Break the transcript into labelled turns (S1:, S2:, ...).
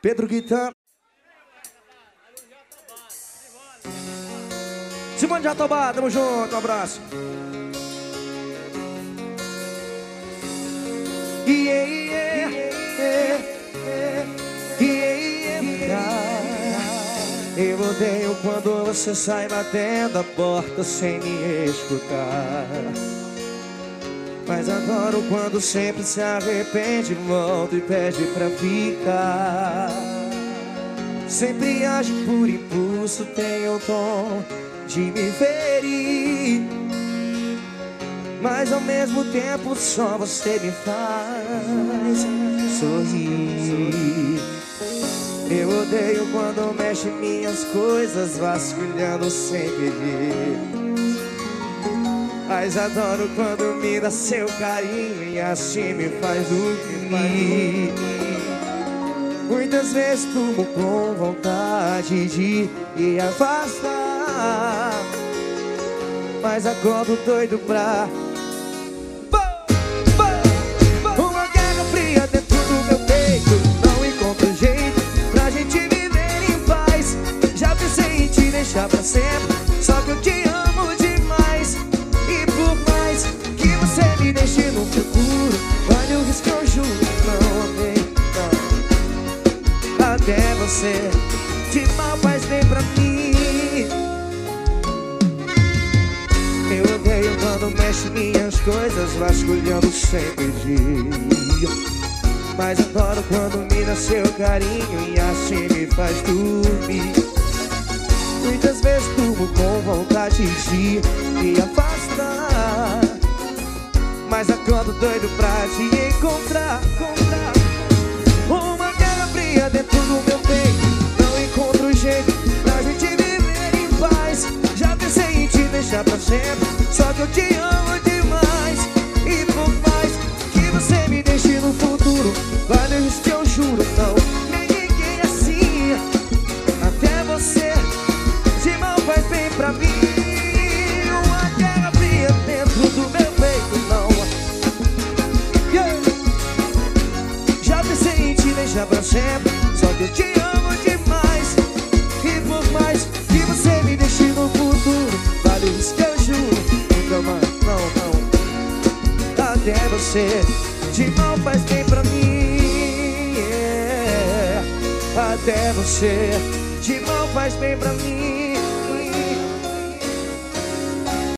S1: Pedro Guitarra. Simone de Jatobá, tamo junto, um abraço. Eu odeio quando você sai batendo a porta sem me escutar, mas adoro quando sempre se arrepende, volta e pede pra ficar. Sempre age por impulso, tem o tom de me ferir, mas ao mesmo tempo só você me faz sorrir. Eu odeio quando mexe minhas coisas, vasculhando sem pedir, mas adoro quando me dá seu carinho e assim me faz dormir. Muitas vezes durmo com vontade de me afastar, mas acordo doido pra uma guerra fria dentro do meu peito. Não encontro jeito pra gente viver em paz. Já pensei em te deixar pra sempre, só que eu te amo demais. E por mais que você me deixe no futuro, olha o risco, eu juro, não amei, não. Até você de mal faz bem pra mim. Eu odeio quando mexe minhas coisas, vasculhando sem pedir, mas adoro quando me dá seu carinho e assim me faz dormir. Muitas vezes durmo com vontade de me afastar, mas acordo doido pra te encontrar. Uma guerra fria dentro do meu peito, não encontro jeito pra gente viver em paz. Já pensei em te deixar pra sempre, só que eu te amo demais. E por mais que você me deixe no futuro, vale o risco que eu juro, não tem ninguém assim. Até você de mal faz bem pra mim. Uma guerra fria dentro do meu peito, não. Já pensei em te deixar pra sempre, só que eu te amo demais. E por mais que você me deixe no futuro, vale o risco que eu juro, nunca mais, não. Até você de mal faz bem pra mim, Até você de mal faz bem pra mim.